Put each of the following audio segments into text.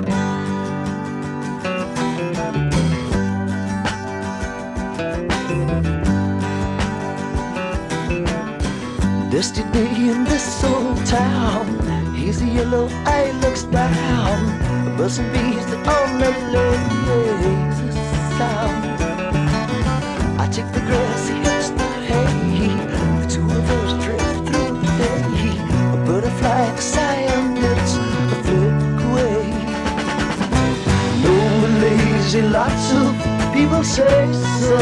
Dusty day in this old town. He's a yellow eye looks down. The buzzing bees that on the lazy sound. I take the grass, he hits the hay. The two of us drift through the day. A butterfly in the sand, it's a flick away. No, we're lazy, lots of people say so.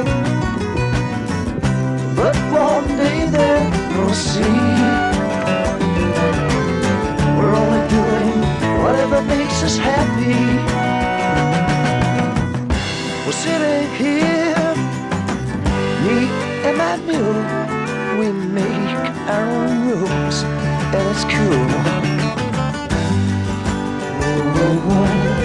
But one day they're gonna see we're only doing whatever makes us happy. We're sitting here, me and my mule. We make our own rules, and it's cool. Whoa, whoa, whoa.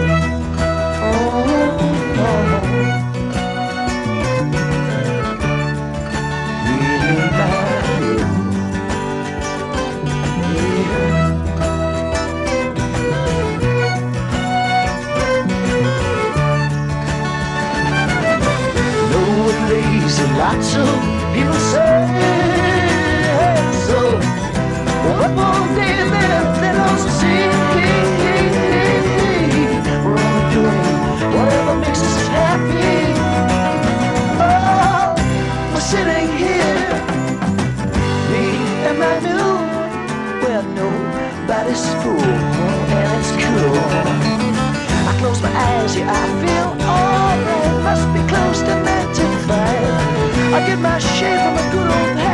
Lots of people say so. What more day they don't see? We're only doing whatever makes us happy. Oh, we're sitting here, me and my mule, where nobody's fool, and it's cool. I close my eyes, yeah, I feel alright. Must be close to 9 to 5. I get my shade from a good old hat.